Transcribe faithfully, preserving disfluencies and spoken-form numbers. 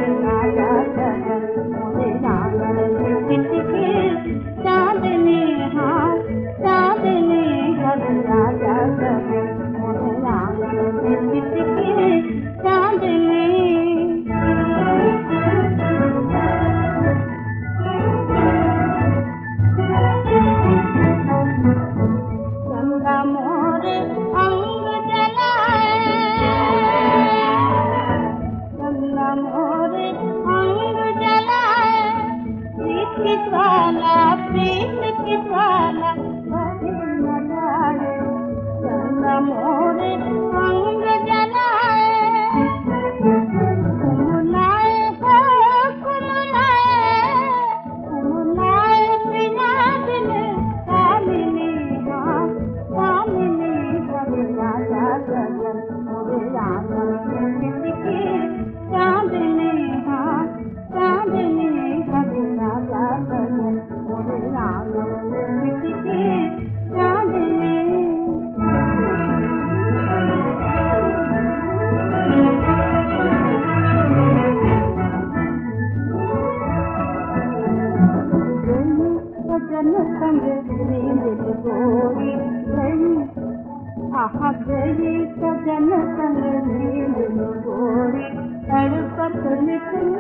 राजा सजन मोरे आंगन में किसके चांदनी हाँ चांदनी घर राजा सजन मोरे आंगन में किसके चांदनी चंदा मोरे अंग जलाए चंदा मोरे अंग जलाए प्रीत की ज्वाला प्रीत की ज्वाला कभी न जाए चंदा मोरे अंग जलाए कुमलाए हो कुमलाए कुमलाए पिया दिल कामिनी हाँ कामिनी घर राजा सजन मोरे आंगन में किसके चांदनी हाँ चांदनी घर राजा सजन मोरे आंगन में किसके चांदनी सजन संग नींद गोरी गई आह गई सजन संग नींद गोरी तड़पत निकल